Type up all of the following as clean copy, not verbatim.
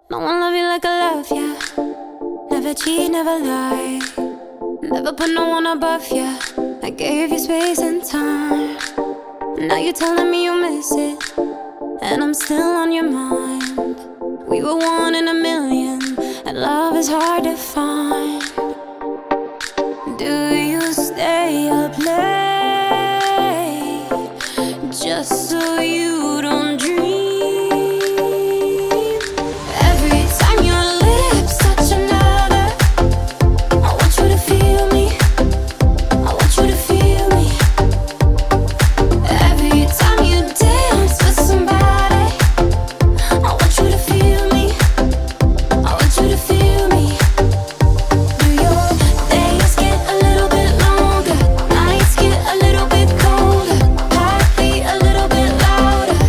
No one love you like I love ya. Never cheat, never lie. Never put no one above ya. I gave you space and time. Now you're telling me you miss it, and I'm still on your mind. We were one in a million, and love is hard to find. Do you stay up late just so you don't dream? Every time your lips touch another, I want you to feel me. I want you to feel me. Every time you dance with somebody, I want you to feel me. I want you to feel me. Do your days get a little bit longer? Nights get a little bit colder. Heartbeat a little bit louder.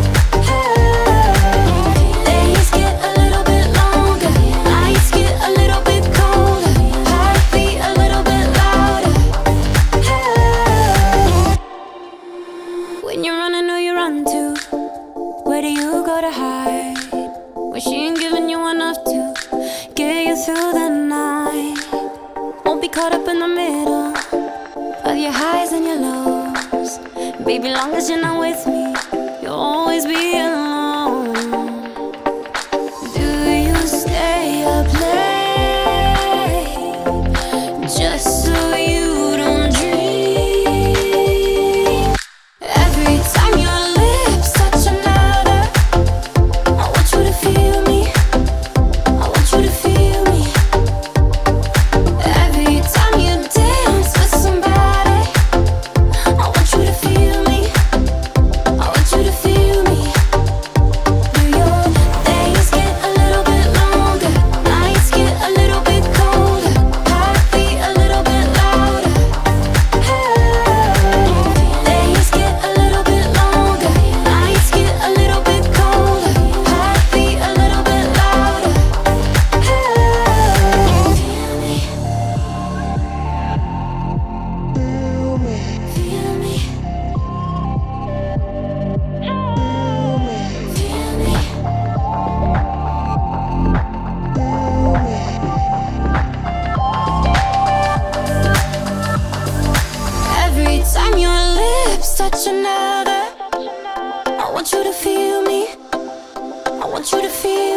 Days get a little bit longer. Nights get a little bit colder. Heartbeat a little bit louder. When you're running, who you run to? Where do you go to hide? When she ain't giving you enough to get you through the night. Won't be caught up in the middle of your highs and your lows. Baby, long as you're not with me, you'll always be alone. Do you stay up late just so you don't dream? Every time your lips touch another, I want you to feel me. I want you to feel me. Every time you dance with somebody, I want you to feel me. I want you to feel me. Do your days get a little bit longer? Nights get a little bit colder. Heartbeat a little bit louder. Days get a little bit longer. Nights get a little bit colder. Heartbeat a little bit louder. Feel me. Feel me. Feel me. Every time your lips touch another, I want you to feel me. I want you to feel